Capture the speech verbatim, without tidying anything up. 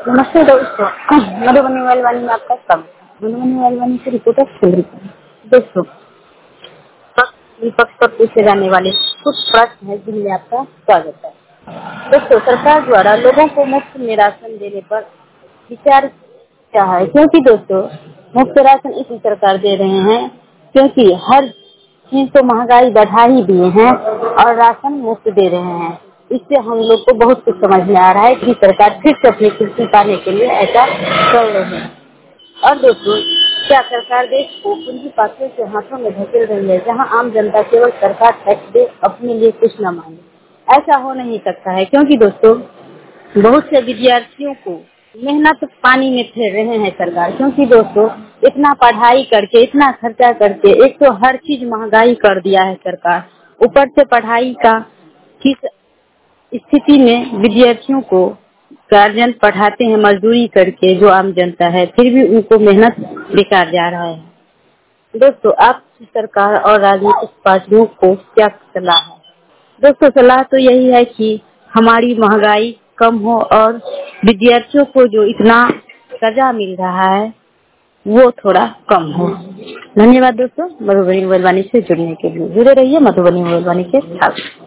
नमस्ते दोस्तों, मधुबनी वालवानी में आपका स्वागत है। मधुबनी वालवानी से रिपोर्टर सुन रही हूँ। दोस्तों, विपक्ष पर पूछे जाने वाले कुछ प्रश्न है जिनमें आपका स्वागत है। दोस्तों, सरकार द्वारा लोगों को मुफ्त में राशन देने पर विचार क्या है? क्योंकि दोस्तों, मुफ्त राशन इसलिए सरकार दे रहे हैं क्योंकि हर चीज तो महंगाई बढ़ा ही दिए हैं और राशन मुफ्त दे रहे हैं। इससे हम लोग को बहुत कुछ समझ में आ रहा है कि सरकार फिर से अपनी कुर्सी पाने के लिए ऐसा कर रही है। और दोस्तों, क्या सरकार देश को पूंजीपतियों के हाथों में धकेल रही है, जहां आम जनता केवल सरकार टैक्स दे, अपने लिए कुछ न मांगे? ऐसा हो नहीं सकता है, क्योंकि दोस्तों बहुत से विद्यार्थियों को मेहनत पानी में फेर रहे हैं सरकार। क्योंकि दोस्तों इतना पढ़ाई करके, इतना खर्चा करके, एक तो हर चीज महंगाई कर दिया है सरकार, ऊपर से पढ़ाई का किस स्थिति में विद्यार्थियों को गार्जियन पढ़ाते हैं मजदूरी करके, जो आम जनता है, फिर भी उनको मेहनत बेकार जा रहा है। दोस्तों, आप सरकार और राजनीतिक पार्टियों को क्या सलाह है? दोस्तों, सलाह तो यही है कि हमारी महंगाई कम हो और विद्यार्थियों को जो इतना कर्जा मिल रहा है वो थोड़ा कम हो। धन्यवाद दोस्तों, मधुबनी वालवानी से जुड़ने के लिए। जुड़े रहिए मधुबनी वालवानी के साथ।